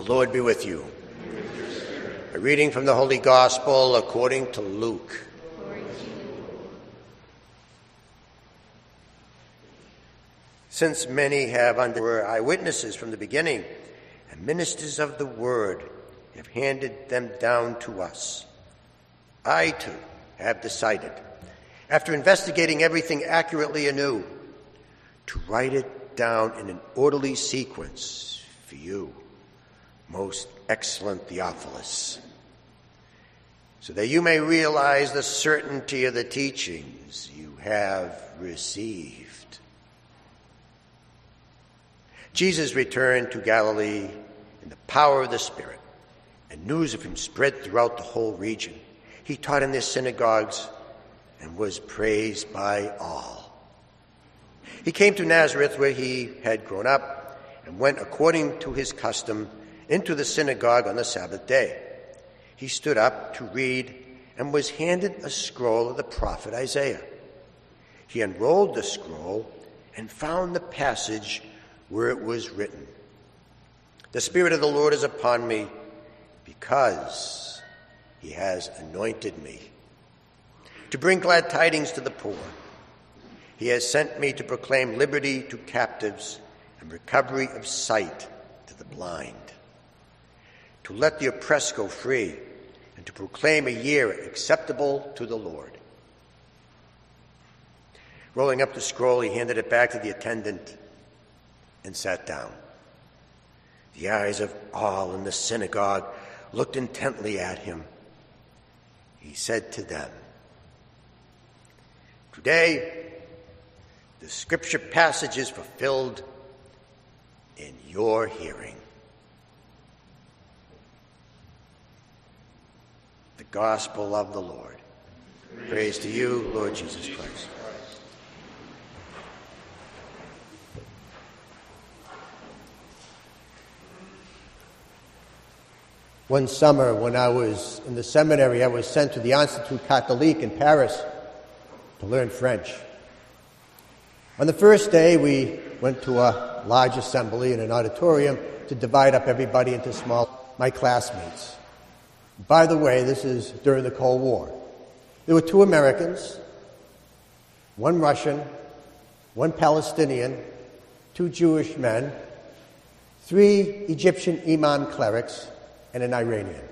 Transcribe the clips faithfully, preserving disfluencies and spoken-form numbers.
The Lord be with you. A reading from the Holy Gospel according to Luke. Since many have under were eyewitnesses from the beginning, and ministers of the word have handed them down to us, I too have decided, after investigating everything accurately anew, to write it down in an orderly sequence for you, most excellent Theophilus, so that you may realize the certainty of the teachings you have received. Jesus returned to Galilee in the power of the Spirit, and news of him spread throughout the whole region. He taught in their synagogues and was praised by all. He came to Nazareth, where he had grown up, and went according to his custom into the synagogue on the Sabbath day. He stood up to read and was handed a scroll of the prophet Isaiah. He unrolled the scroll and found the passage where it was written, "The Spirit of the Lord is upon me, because he has anointed me to bring glad tidings to the poor. He has sent me to proclaim liberty to captives and recovery of sight to the blind, to let the oppressed go free, and to proclaim a year acceptable to the Lord." Rolling up the scroll, he handed it back to the attendant and sat down. The eyes of all in the synagogue looked intently at him. He said to them, "Today, the scripture passage is fulfilled in your hearing." The Gospel of the Lord. Praise to you, Lord Jesus Christ. One summer when I was in the seminary, I was sent to the Institut Catholique in Paris to learn French. On the first day, we went to a large assembly in an auditorium to divide up everybody into small, my classmates. By the way, this is during the Cold War. There were two Americans, one Russian, one Palestinian, two Jewish men, three Egyptian imam clerics, and an Iranian.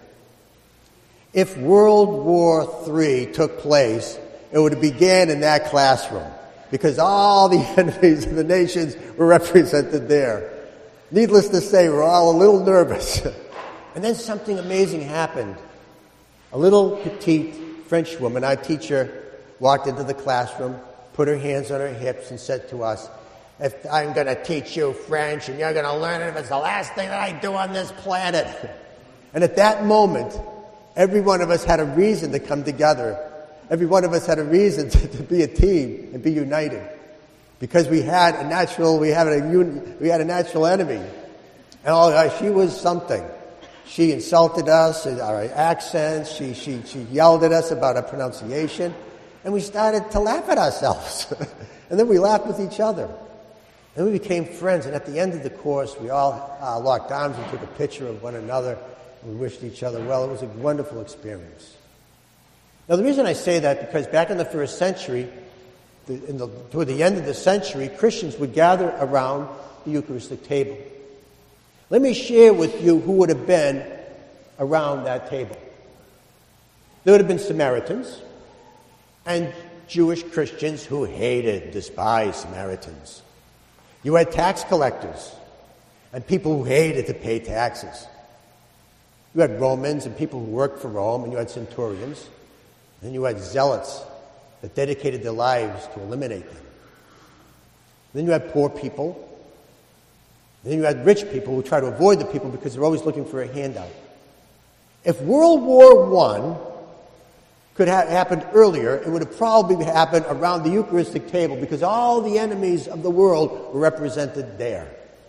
If World War Three took place, it would have began in that classroom, because all the enemies of the nations were represented there. Needless to say, we're all a little nervous. And then something amazing happened. A little petite French woman, our teacher, walked into the classroom, put her hands on her hips, and said to us, "If I'm going to teach you French and you're going to learn it, if it's the last thing that I do on this planet." And at that moment, every one of us had a reason to come together. Every one of us had a reason to, to be a team and be united, because we had a natural, we had a we had a natural enemy. And oh, she was something. She insulted us, our accents. She she she yelled at us about our pronunciation, and we started to laugh at ourselves. And then we laughed with each other, and we became friends. And at the end of the course, we all uh, locked arms and took a picture of one another. We wished each other well. It was a wonderful experience. Now, the reason I say that, because back in the first century, the, in the, toward the end of the century, Christians would gather around the Eucharistic table. Let me share with you who would have been around that table. There would have been Samaritans and Jewish Christians who hated, despised Samaritans. You had tax collectors and people who hated to pay taxes. You had Romans and people who worked for Rome, and you had centurions. Then you had zealots that dedicated their lives to eliminate them. Then you had poor people. Then you had rich people who try to avoid the people because they're always looking for a handout. If World War One could have happened earlier, it would have probably happened around the Eucharistic table, because all the enemies of the world were represented there.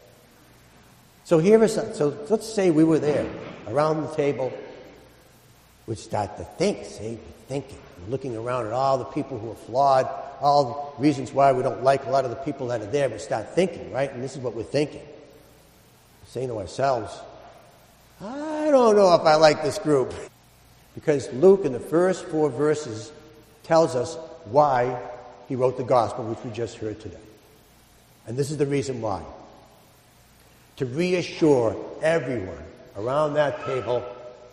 So here is so let's say we were there around the table. We'd start to think, see, thinking, looking around at all the people who are flawed, all the reasons why we don't like a lot of the people that are there. We start thinking, right? And this is what we're thinking. We're saying to ourselves, I don't know if I like this group. Because Luke, in the first four verses, tells us why he wrote the gospel, which we just heard today. And this is the reason why. To reassure everyone around that table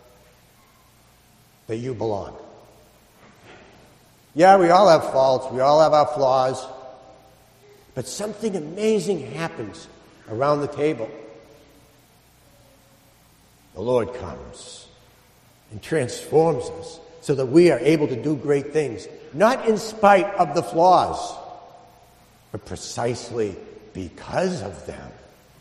that you belong. Yeah, we all have faults, we all have our flaws, but something amazing happens around the table. The Lord comes and transforms us so that we are able to do great things, not in spite of the flaws, but precisely because of them.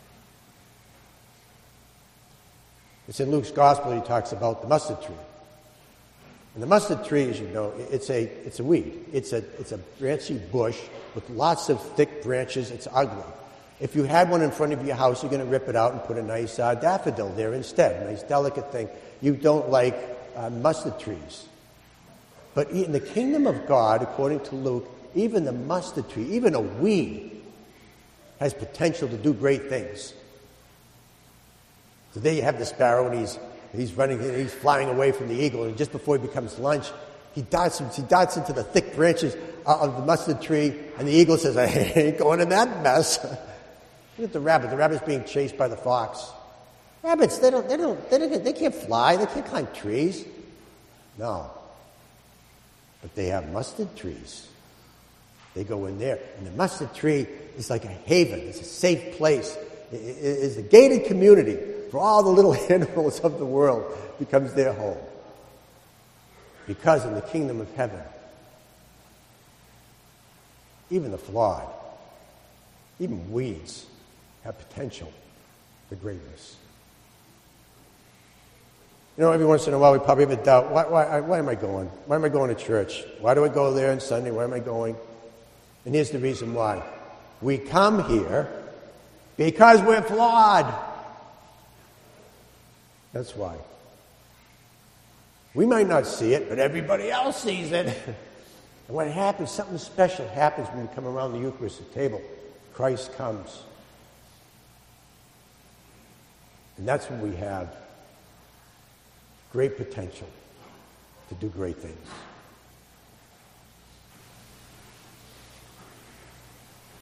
It's in Luke's gospel, he talks about the mustard tree. And the mustard tree, as you know, it's a it's a weed. It's a it's a branchy bush with lots of thick branches. It's ugly. If you had one in front of your house, you're going to rip it out and put a nice uh, daffodil there instead, a nice delicate thing. You don't like uh, mustard trees. But in the kingdom of God, according to Luke, even the mustard tree, even a weed, has potential to do great things. So there you have the sparrow, and he's he's running, he's flying away from the eagle, and just before he becomes lunch, he darts he darts into the thick branches of the mustard tree, and the eagle says, "I ain't going in that mess." Look at the rabbit. The rabbit's being chased by the fox. Rabbits, they don't, they don't, they don't, they can't fly. They can't climb trees. No, but they have mustard trees. They go in there, and the mustard tree is like a haven. It's a safe place. It is a gated community for all the little animals of the world. It becomes their home. Because in the kingdom of heaven, even the flawed, even weeds, have potential for greatness. You know, every once in a while we probably have a doubt. Why, why, why am I going? Why am I going to church? Why do I go there on Sunday? Why am I going? And here's the reason why. We come here because we're flawed. That's why. We might not see it, but everybody else sees it. And what happens, something special happens when we come around the Eucharistic table. Christ comes. And that's when we have great potential to do great things.